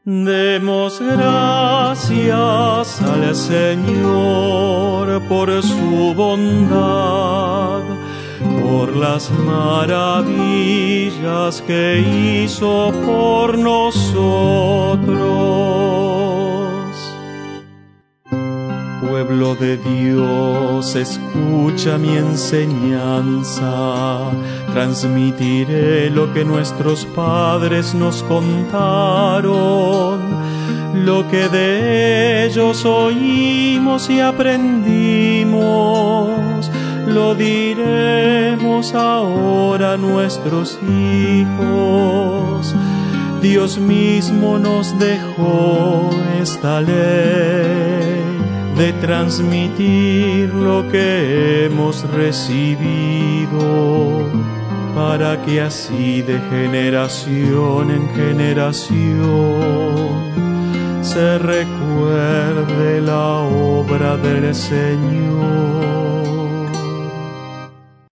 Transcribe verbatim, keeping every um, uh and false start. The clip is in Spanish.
Demos gracias al Señor por su bondad, por las maravillas que hizo por nosotros. Pueblo de Dios, escucha mi enseñanza, transmitiré lo que nuestros padres nos contaron, lo que de ellos oímos y aprendimos, lo diremos ahora a nuestros hijos. Dios mismo nos dejó esta ley de transmitir lo que hemos recibido, para que así de generación en generación se recuerde la obra del Señor.